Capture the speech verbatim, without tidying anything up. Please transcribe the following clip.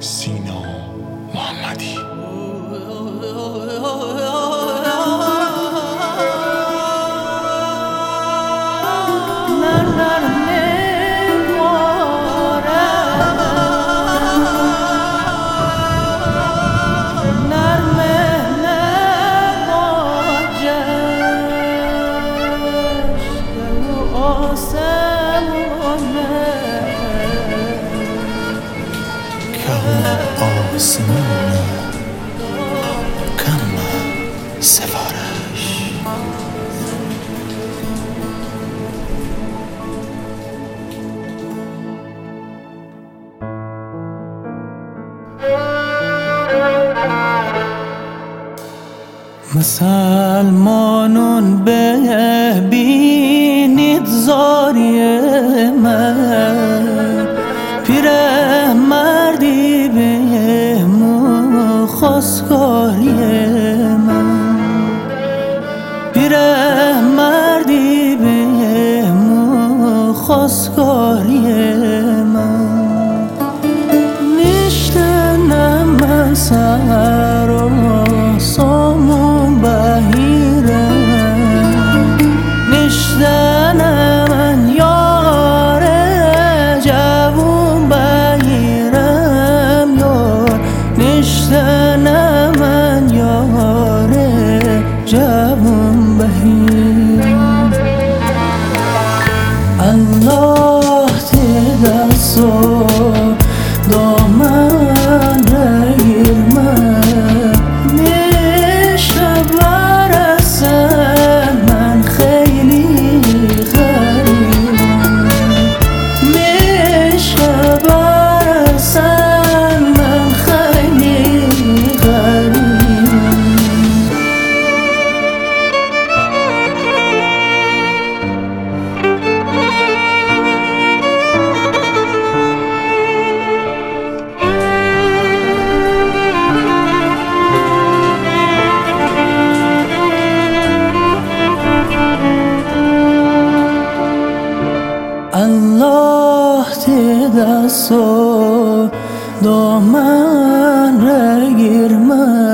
سینا محمدی. آسمونه کم سفارش مسلمانون ببینید زاری من، پیره مردی به خواستگاری من، پیره مردی به خواستگاری من. نیشتنم سر و سامون بهیرم، نیشتنم یار جوون بهیرم، یار نیشتنم یار جوون بهیرم. الله تی دستو دامن رگیر من، میشه برسن من خیلی غریبم، میشه برسن من خیلی غریبم. الله تی دستو دامن رگیر من،